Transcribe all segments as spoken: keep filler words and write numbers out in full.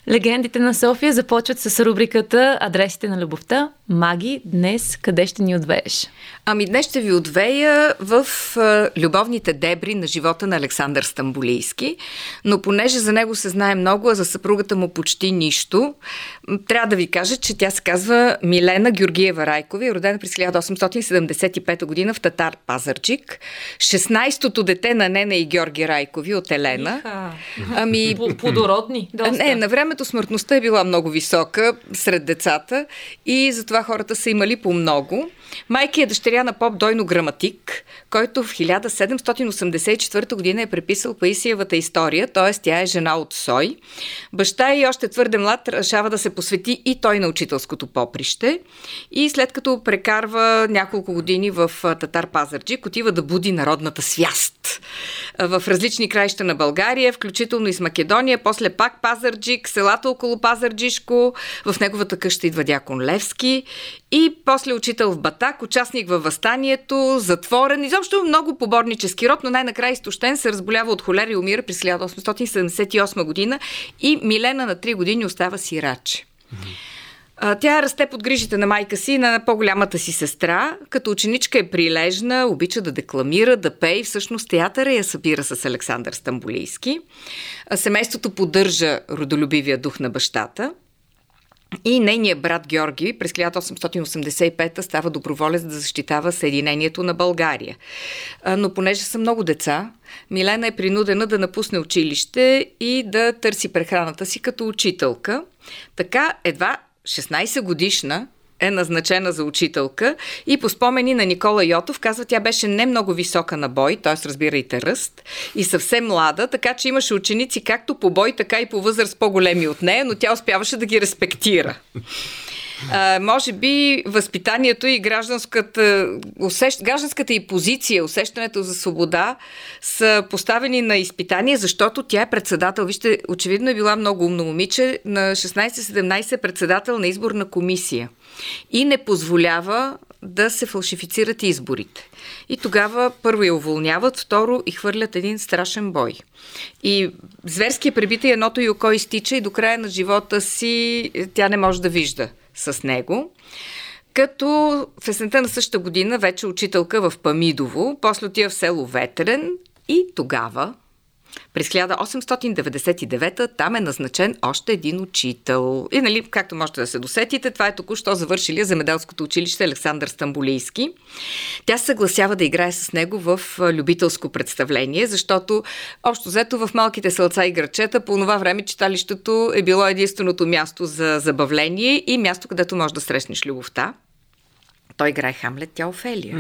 Легендите на София започват с рубриката Адресите на любовта. Маги, днес къде ще ни отвееш? Ами днес ще ви отвея в а, любовните дебри на живота на Александър Стамболийски, но понеже за него се знае много, а за съпругата му почти нищо, трябва да ви кажа, че тя се казва Милена Георгиева Райкова и е родена през хиляда осемстотин седемдесет и пета година в Татар Пазарджик. шестнайсетото дете на Нена и Георги Райкови от Елена. Иха. Ами... Плодородни. Доста. Не, на времето смъртността е била много висока сред децата и затова хората са имали по много. Майка е дъщеря на поп Дойно Граматик, който в хиляда седемстотин осемдесет и четвърта година е преписал Паисиевата история, т.е. тя е жена от Сой. Баща и още твърде млад решава да се посвети и той на учителското поприще и след като прекарва няколко години в Татар Пазарджик, отива да буди народната свяст в различни краища на България, включително и с Македония, после пак Пазарджик, селата около Пазарджишко, в неговата къща идва дякон Левски и после учител в Батак, участник във въстанието, затворен, изобщо много поборнически род, но най-накрая изтощен, се разболява от холера и умира през хиляда осемстотин седемдесет и осма година и Милена на три години остава сираче. Mm-hmm. Тя расте под грижите на майка си и на по-голямата си сестра. Като ученичка е прилежна, обича да декламира, да пее и всъщност театъра я събира с Александър Стамболийски. Семейството поддържа родолюбивия дух на бащата. И нейният брат Георги през хиляда осемстотин осемдесет и пета става доброволец да защитава съединението на България. Но понеже са много деца, Милена е принудена да напусне училище и да търси прехраната си като учителка. Така едва шестнайсет годишна е назначена за учителка и по спомени на Никола Йотов казва, тя беше не много висока на бой, т.е. разбирайте ръст, и съвсем млада, така че имаше ученици както по бой, така и по възраст по-големи от нея, но тя успяваше да ги респектира. А, може би възпитанието и гражданската, усещ, гражданската и позиция, усещането за свобода са поставени на изпитание, защото тя е председател. Вижте, очевидно е била много умно момиче, на шестнайсет-седемнайсет председател на изборна комисия и не позволява да се фалшифицират изборите. И тогава първо я уволняват, второ и хвърлят един страшен бой. И зверски е пребита и едното й око изтича и до края на живота си тя не може да вижда с него. Като в есента на същата година вече учителка в Памидово, после отива в село Ветрен и тогава през хиляда осемстотин деветдесет и девета там е назначен още един учител. И, нали, както можете да се досетите, това е току-що завършилия земеделското училище Александър Стамболийски. Тя се съгласява да играе с него в любителско представление, защото общо взето в малките селца и градчета по това време читалището е било единственото място за забавление и място, където можеш да срещнеш любовта. Той играе Хамлет, тя Офелия.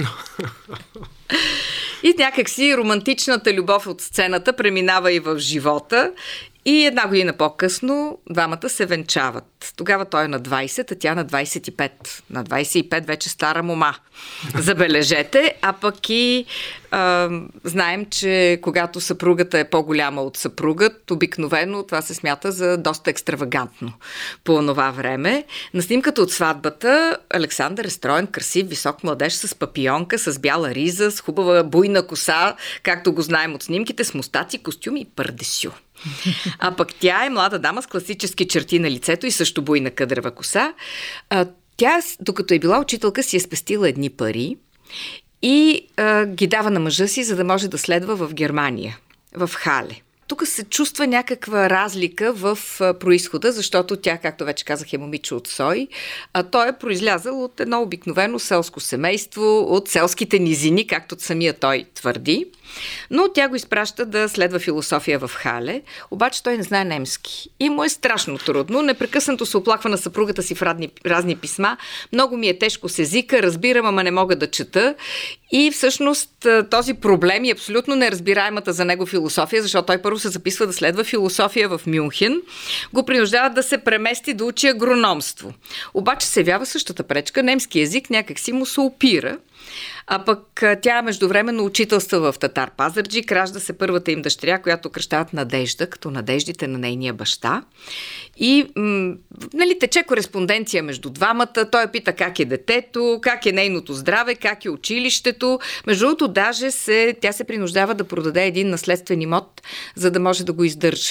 И някакси романтичната любов от сцената преминава и в живота. И една година по-късно двамата се венчават. Тогава той е на двайсет, а тя на двайсет и пет. На двайсет и пет вече стара мома. Забележете, а пък и а, знаем, че когато съпругата е по-голяма от съпругът, обикновено това се смята за доста екстравагантно по това време. На снимката от сватбата Александър е строен, красив, висок младеж с папионка, с бяла риза, с хубава буйна коса, както го знаем от снимките, с мустаци, костюми и пардесю. А пък тя е млада дама с класически черти на лицето и също буйна къдрева коса. А, тя, докато е била учителка, си е спестила едни пари и а, ги дава на мъжа си, за да може да следва в Германия, в Хале. Тук се чувства някаква разлика в происхода, защото тя, както вече казах, е момиче от Сой, а той е произлязъл от едно обикновено селско семейство, от селските низини, както самия той твърди. Но тя го изпраща да следва философия в Хале, обаче той не знае немски. И му е страшно трудно, непрекъснато се оплаква на съпругата си в разни, разни писма. Много ми е тежко с езика, разбирам, ама не мога да чета. И всъщност този проблем и абсолютно неразбираемата за него философия, защото той първо се записва да следва философия в Мюнхен, го принуждават да се премести да учи агрономство. Обаче се явява същата пречка, немски език някак си му се опира. А пък тя междувременно учителства в Татар Пазарджик, ражда се първата им дъщеря, която кръщават Надежда, като надеждите на нейния баща. И м- нали, тече кореспонденция между двамата. Той пита как е детето, как е нейното здраве, как е училището. Между другото, даже се, тя се принуждава да продаде един наследствен имот, за да може да го издържа.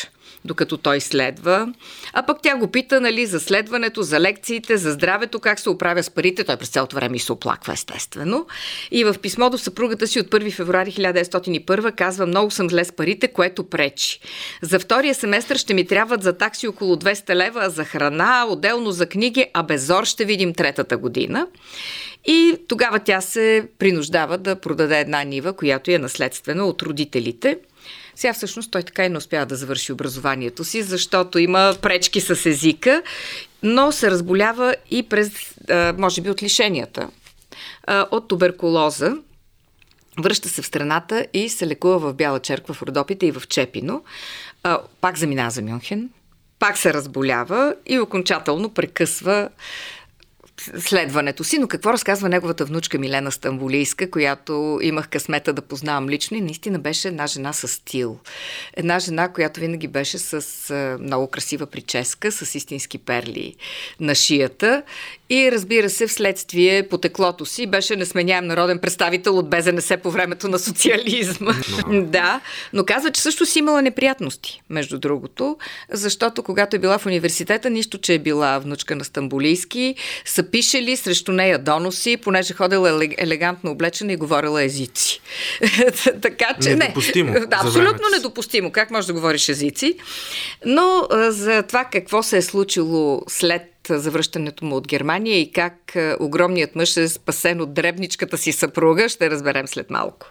докато той следва. А пък тя го пита, нали, за следването, за лекциите, за здравето, как се оправя с парите. Той през цялото време и се оплаква, естествено. И в писмо до съпругата си от първи февруари хиляда деветстотин и първа казва: много съм зле с парите, което пречи. За втория семестър ще ми трябват за такси около двеста лева, а за храна, отделно за книги, а без зор ще видим третата година. И тогава тя се принуждава да продаде една нива, която е наследствена от родителите. Сега всъщност той така и не успява да завърши образованието си, защото има пречки с езика, но се разболява и през, може би, от лишенията, от туберкулоза. Връща се в страната и се лекува в Бяла черква, в Родопите и в Чепино. Пак заминава за Мюнхен, пак се разболява и окончателно прекъсва следването си. Но какво разказва неговата внучка Милена Стамболийска, която имах късмета да познавам лично, и наистина беше една жена с стил. Една жена, която винаги беше с много красива прическа, с истински перли на шията, и разбира се, вследствие потеклото си беше несменяем народен представител от Бе Зе Не Се по времето на социализма. No. Да, но казва, че също си имала неприятности, между другото, защото когато е била в университета, нищо, че е била внучка на Стамболийски, са пишели срещу нея доноси, понеже ходила елегантно облечена и говорила езици. Така че недопустимо. Не. Да, абсолютно недопустимо. Как можеш да говориш езици? Но за това какво се е случило след завръщането му от Германия и как огромният мъж е спасен от дребничката си съпруга, ще разберем след малко.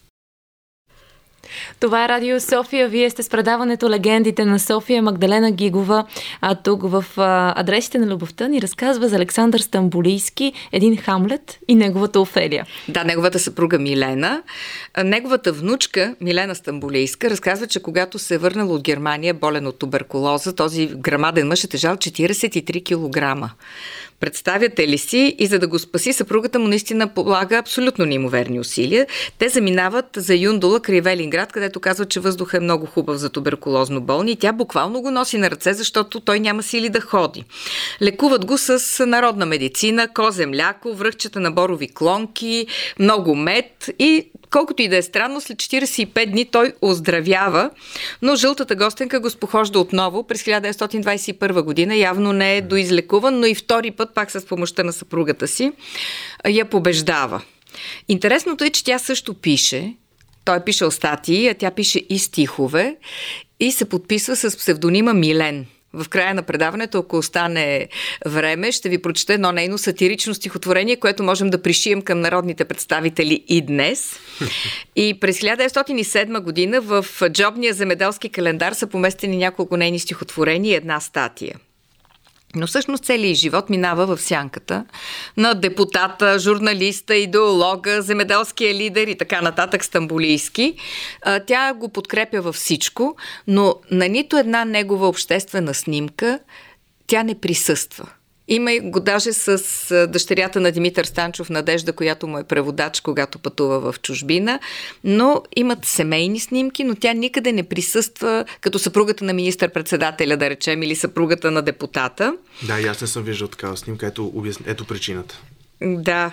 Това е Радио София. Вие сте с предаването Легендите на София. Магдалена Гигова, а тук в а, Адресите на любовта ни разказва за Александър Стамболийски, един Хамлет и неговата Офелия. Да, неговата съпруга Милена. Неговата внучка Милена Стамболийска разказва, че когато се е върнал от Германия болен от туберкулоза, този грамаден мъж е тежал четиридесет и три килограма. Представяте ли си? И за да го спаси, съпругата му наистина полага абсолютно неимоверни усилия. Те заминават за Юндола край Велинград, където казва, че въздухът е много хубав за туберкулозно болни, и тя буквално го носи на ръце, защото той няма сили да ходи. Лекуват го с народна медицина, козе мляко, връхчета на борови клонки, много мед, и колкото и да е странно, след четиридесет и пет дни той оздравява, но жълтата гостенка го спохожда отново през хиляда деветстотин двадесет и първа година. Явно не е доизлекуван, но и втори път, пак с помощта на съпругата си, я побеждава. Интересното е, че тя също пише. Той е пишел статии, а тя пише и стихове и се подписва с псевдонима Милен. В края на предаването, ако остане време, ще ви прочета едно нейно сатирично стихотворение, което можем да пришием към народните представители и днес. И през хиляда деветстотин и седма година в джобния земеделски календар са поместени няколко нейни стихотворения и една статия. Но всъщност целият живот минава в сянката на депутата, журналиста, идеолога, земеделския лидер и така нататък Стамболийски. Тя го подкрепя във всичко, но на нито една негова обществена снимка тя не присъства. Има го даже с дъщерята на Димитър Станчов, Надежда, която му е преводач, когато пътува в чужбина, но имат семейни снимки, но тя никъде не присъства като съпругата на министър-председателя, да речем, или съпругата на депутата. Да, и аз не съм виждал такава снимка, ето, обясн... ето причината. Да.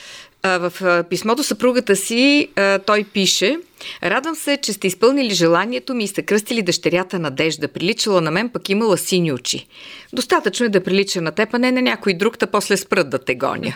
В писмото съпругата си той пише: радвам се, че сте изпълнили желанието ми и сте кръстили дъщерята Надежда. Приличала на мен, пък имала сини очи. Достатъчно е да прилича на теб, а не на някой друг, та после спрат да те гоня.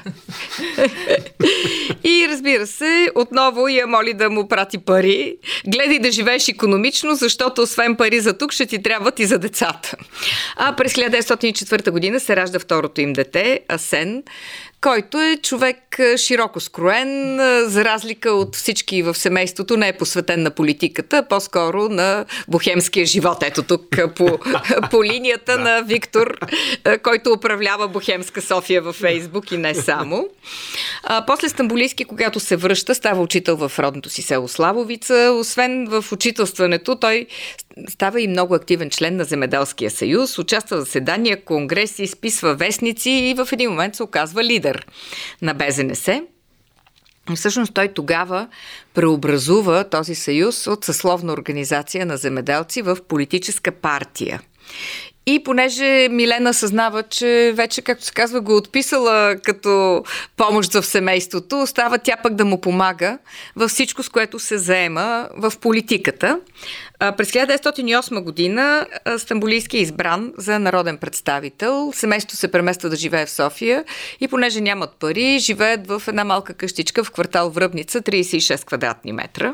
И разбира се, отново я моли да му прати пари. Гледай да живееш икономично, защото освен пари за тук ще ти трябват и за децата. А през хиляда деветстотин и четвърта година се ражда второто им дете, Асен, който е човек широко скроен, за разлика от всички в семейството, не е посветен на политиката, по-скоро на бохемския живот. Ето тук по, по линията на Виктор, който управлява бохемска София във Фейсбук и не само. А, после Стамболийски, когато се връща, става учител в родното си село Славовица. Освен в учителстването, той става и много активен член на Земеделския съюз, участва в заседания, конгреси, изписва вестници и в един момент се оказва лидер на Бе Зе Не Се. Всъщност той тогава преобразува този съюз от съсловна организация на земеделци в политическа партия. И понеже Милена съзнава, че вече, както се казва, го отписала като помощ в семейството, остава тя пък да му помага във всичко, с което се заема в политиката. През хиляда деветстотин и осма година Стамболийски е избран за народен представител. Семейството се премества да живее в София и понеже нямат пари, живеят в една малка къщичка в квартал Връбница, трийсет и шест квадратни метра.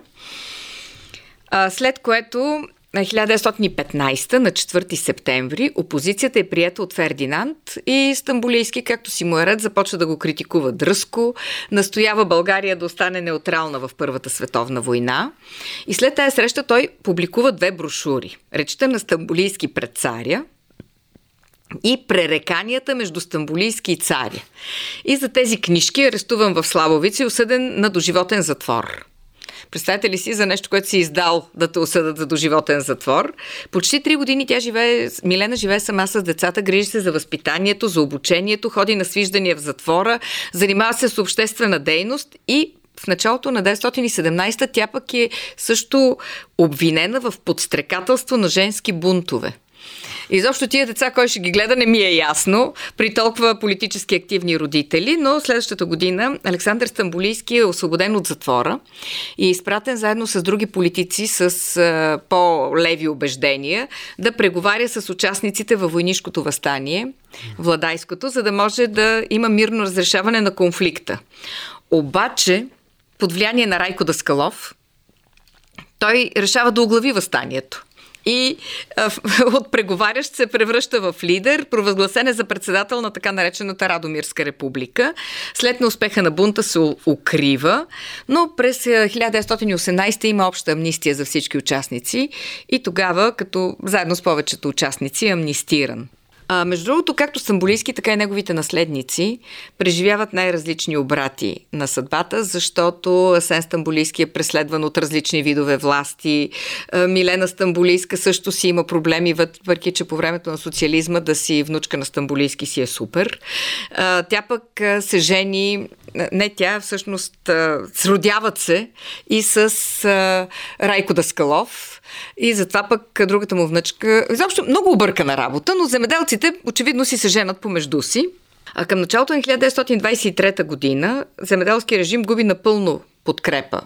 След което на хиляда деветстотин и петнайсета, на четвърти септември, опозицията е приета от Фердинанд и Стамболийски, както си му е ред, започва да го критикува дръзко, настоява България да остане неутрална в Първата световна война. И след тази среща той публикува две брошури. Речта на Стамболийски пред царя и пререканията между Стамболийски и царя. И за тези книжки е арестуван в Славовица и осъден на доживотен затвор. Представете ли си за нещо, което си издал да те осъдат за доживотен затвор? Почти три години тя живее, Милена живее сама с децата, грижи се за възпитанието, за обучението, ходи на свиждания в затвора, занимава се с обществена дейност и в началото на деветстотин и седемнайсета тя пък е също обвинена в подстрекателство на женски бунтове. Изобщо тия деца, кой ще ги гледа, не ми е ясно при толкова политически активни родители, но следващата година Александър Стамболийски е освободен от затвора и е изпратен заедно с други политици с а, по-леви убеждения да преговаря с участниците във войнишкото въстание, Владайското, за да може да има мирно разрешаване на конфликта. Обаче, под влияние на Райко Даскалов, той решава да оглави въстанието. И а, от преговарящ се превръща в лидер, провъзгласен е за председател на така наречената Радомирска република. След неуспеха на бунта се укрива, но през хиляда деветстотин и осемнайсета има обща амнистия за всички участници и тогава, като заедно с повечето участници, е амнистиран. А, между другото, както Стамболийски, така и неговите наследници преживяват най-различни обрати на съдбата, защото Асен Стамболийски е преследван от различни видове власти. А, Милена Стамболийска също си има проблеми, въпреки че по времето на социализма да си внучка на Стамболийски си е супер. А, тя пък а, се жени, не тя, всъщност а, сродяват се и с а, Райко Даскалов. И затова пък другата му внъчка... Изобщо много объркана работа, но земеделците очевидно си се женат помежду си. А към началото на хиляда деветстотин двайсет и трета година земеделски режим губи напълно подкрепа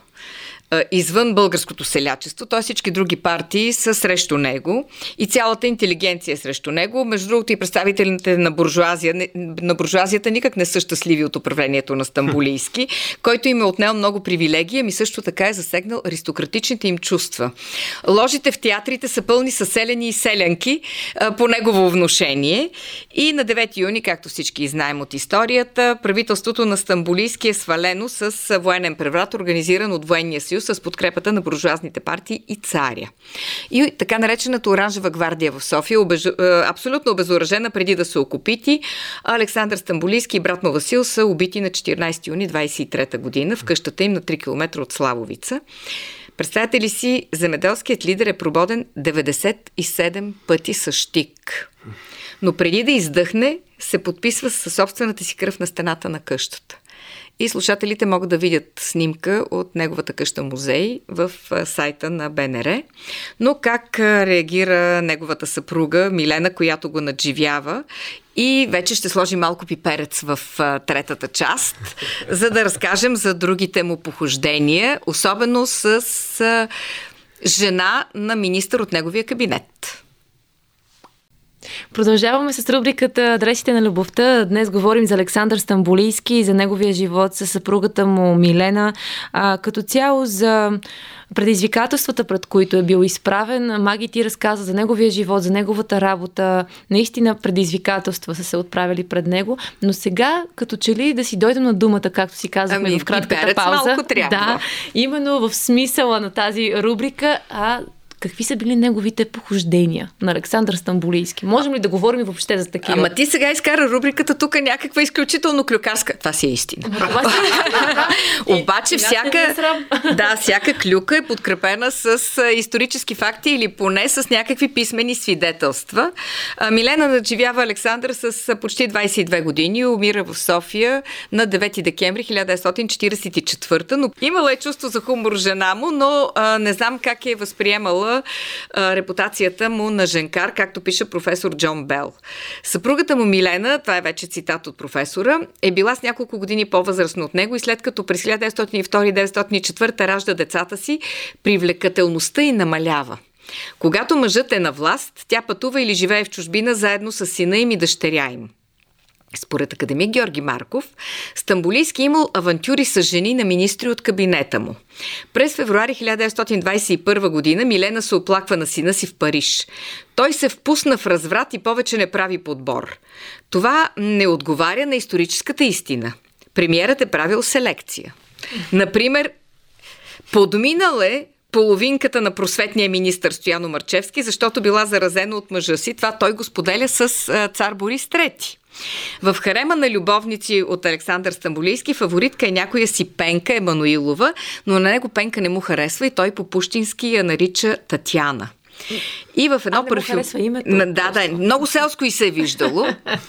извън българското селячество, т.е. всички други партии са срещу него и цялата интелигенция е срещу него. Между другото и представителите на буржуазия, на буржуазията никак не са щастливи от управлението на Стамболийски, който им е отнел много привилегии, ами също така е засегнал аристократичните им чувства. Ложите в театрите са пълни със селяни и селянки по негово внушение и на девети юни, както всички знаем от историята, правителството на Стамболийски е свалено с военен преврат, организиран от военния съюз с подкрепата на буржуазните партии и царя. И така наречената Оранжева гвардия в София, обеж... абсолютно обезоръжена преди да се окупити, Александър Стамболийски и брат му Васил са убити на четиринайсети юни двайсет и трета година в къщата им на три километра от Славовица. Представете ли си, земеделският лидер е прободен деветдесет и седем пъти с щик. Но преди да издъхне, се подписва със собствената си кръв на стената на къщата. И слушателите могат да видят снимка от неговата къща музей в сайта на БНР. Но как реагира неговата съпруга Милена, която го надживява, и вече ще сложим малко пиперец в третата част, за да разкажем за другите му похождения, особено с жена на министър от неговия кабинет. Продължаваме с рубриката Адресите на любовта. Днес говорим за Александър Стамболийски и за неговия живот с съпругата му Милена. А, като цяло за предизвикателствата, пред които е бил изправен. Маги, ти разказа за неговия живот, за неговата работа. Наистина предизвикателства са се отправили пред него. Но сега, като че ли да си дойдем на думата, както си казахме ами, в кратката пауза. Да, именно в смисъла на тази рубрика, а какви са били неговите похождения на Александър Стамболийски? Можем ли да говорим въобще за такива? Ама ти сега изкара рубриката тук някаква изключително клюкарска. Това си е истина. Обаче всяка, да, всяка клюка е подкрепена с исторически факти или поне с някакви писмени свидетелства. Милена надживява Александър с почти двайсет и две години и умира в София на девети декември хиляда деветстотин четирийсет и четвърта. Но имала е чувство за хумор жена му, но а, не знам как е възприемала подкопава а, репутацията му на женкар, както пише професор Джон Бел. Съпругата му Милена, това е вече цитат от професора, е била с няколко години по-възрастна от него и след като през хиляда деветстотин и втора и хиляда деветстотин и четвърта ражда децата си, привлекателността й намалява. Когато мъжът е на власт, тя пътува или живее в чужбина заедно с сина им и дъщеря им. Според академик Георги Марков, Стамболийски имал авантюри с жени на министри от кабинета му. През февруари хиляда деветстотин двадесет и първа година Милена се оплаква на сина си в Париж. Той се впусна в разврат и повече не прави подбор. Това не отговаря на историческата истина. Премиерът е правил селекция. Например, подминал е половинката на просветния министър Стояно Марчевски, защото била заразена от мъжа си. Това той го споделя с цар Борис трети. В харема на любовници от Александър Стамболийски фаворитка е някоя си Пенка Емануилова, но на него Пенка не му харесва и той по-пущински я нарича Татяна. И в едно парфюм... Да, да, много селско и се е виждало.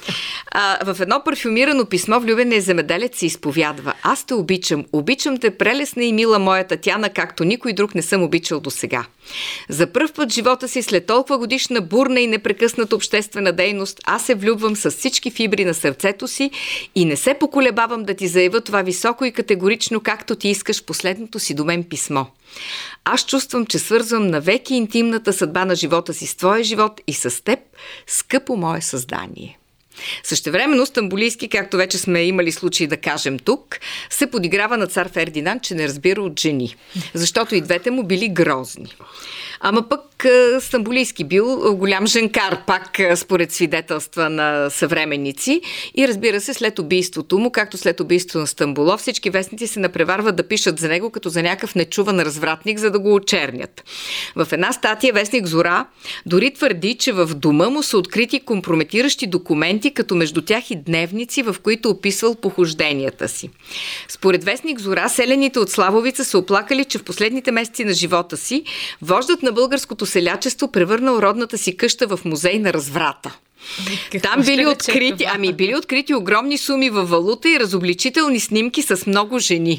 А, в едно парфюмирано писмо влюбеният земеделец се изповядва: аз те обичам, обичам те, прелесна и мила моя Татяна, както никой друг не съм обичал досега. За пръв път в живота си, след толкова годишна бурна и непрекъсната обществена дейност, аз се влюбвам с всички фибри на сърцето си и не се поколебавам да ти заявя това високо и категорично, както ти искаш в последното си до мен писмо. Аз чувствам, че свързвам навеки интимната съдба на живота си с твоя живот и с теб, скъпо мое създание. Същевременно Стамболийски, както вече сме имали случаи да кажем тук, се подиграва на цар Фердинанд, че не разбира от жени, защото и двете му били грозни. Ама пък Стамболийски бил голям женкар, пак според свидетелства на съвременници, и разбира се, след убийството му, както след убийството на Стамболов, всички вестници се напреварват да пишат за него като за някакъв нечуван развратник, за да го очернят. В една статия вестник Зора дори твърди, че в дома му са открити компрометиращи документи, като между тях и дневници, в които описвал похожденията си. Според вестник Зора, селените от Славовица са оплакали, че в последните месеци на живота си вождът на българското селячество превърнал родната си къща в музей на разврата. Какво Там били открити, ами били открити огромни суми във валута и разобличителни снимки с много жени.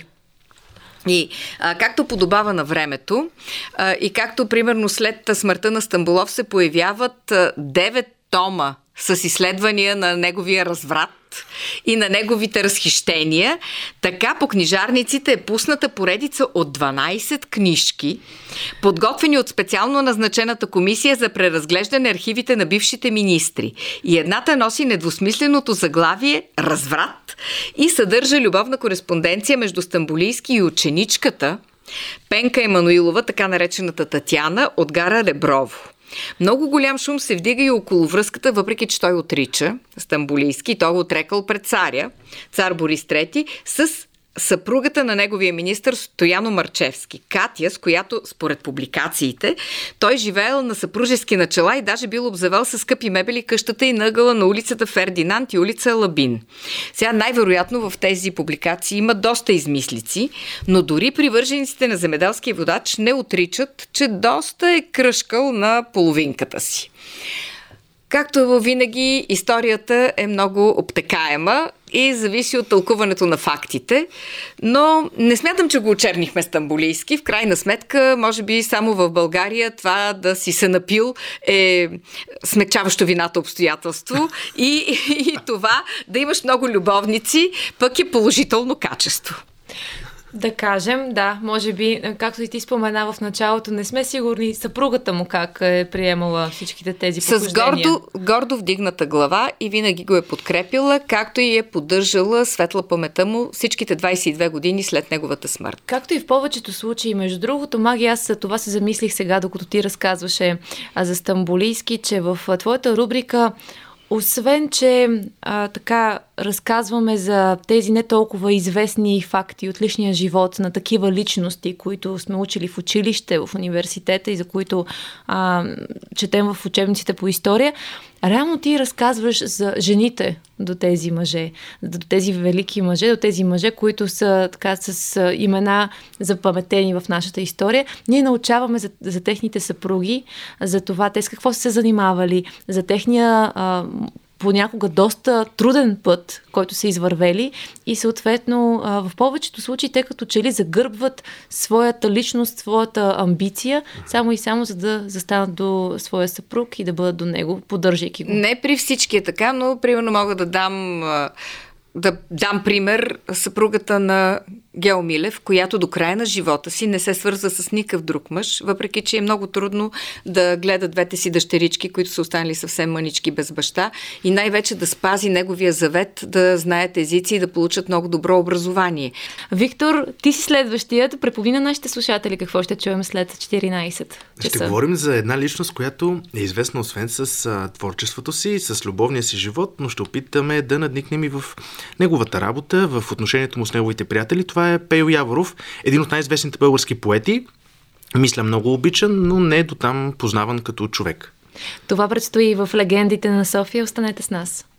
И а, както подобава на времето, а, и както примерно след смъртта на Стамболов се появяват а, девет тома с изследвания на неговия разврат и на неговите разхищения, така по книжарниците е пусната поредица от дванадесет книжки, подготвени от специално назначената комисия за преразглеждане архивите на бившите министри. И едната носи недвусмисленото заглавие «Разврат» и съдържа любовна кореспонденция между Стамболийски и ученичката Пенка Емануилова, така наречената Татяна, от гара Реброво. Много голям шум се вдига и около връзката, въпреки че той отрича, Стамболийски, той го отрекал пред царя, цар Борис трети, с съпругата на неговия министър Стояно Марчевски, Катя, с която, според публикациите, той живеел на съпружески начала и даже бил обзавел с скъпи мебели къщата и нъгъла на улицата Фердинанд и улица Лабин. Сега най-вероятно в тези публикации има доста измислици, но дори привържениците на земеделския водач не отричат, че доста е кръшкал на половинката си. Както винаги, историята е много обтекаема и зависи от тълкуването на фактите, но не смятам, че го очернихме Стамболийски. В крайна сметка, може би само в България това да си се напил е смекчаващо вината обстоятелство и, и това да имаш много любовници пък е положително качество. Да кажем, да, може би, както и ти спомена в началото, не сме сигурни съпругата му как е приемала всичките тези похождения. С гордо, гордо вдигната глава и винаги го е подкрепила, както и е поддържала светла паметта му всичките двадесет и две години след неговата смърт. Както и в повечето случаи, между другото, Маги, аз за това се замислих сега, докато ти разказваше а, за Стамболийски, че в а, твоята рубрика, освен, че а, така разказваме за тези не толкова известни факти от личния живот на такива личности, които сме учили в училище, в университета и за които а, четем в учебниците по история, реално ти разказваш за жените до тези мъже, до тези велики мъже, до тези мъже, които са така с имена запаметени в нашата история. Ние научаваме за, за техните съпруги, за това те с какво са се занимавали, за техния а, понякога доста труден път, който са извървели и съответно в повечето случаи те като че ли загърбват своята личност, своята амбиция, само и само за да застанат до своя съпруг и да бъдат до него, поддържайки го. Не при всички е така, но примерно мога да дам да дам пример съпругата на Гео Милев, която до края на живота си не се свърза с никакъв друг мъж, въпреки че е много трудно да гледа двете си дъщерички, които са останали съвсем мънички без баща и най-вече да спази неговия завет, да знаят езици и да получат много добро образование. Виктор, ти си следващият. Препови на нашите слушатели какво ще чуем след четиринайсет часа. Ще говорим за една личност, която е известна освен с а, творчеството си, с любовния си живот, но ще опитаме да надникнем и в неговата работа, в отношението му с неговите приятели. Това е Пейо Яворов, един от най-известните български поети. Мисля, много обичан, но не е дотам познаван като човек. Това предстои в Легендите на София. Останете с нас.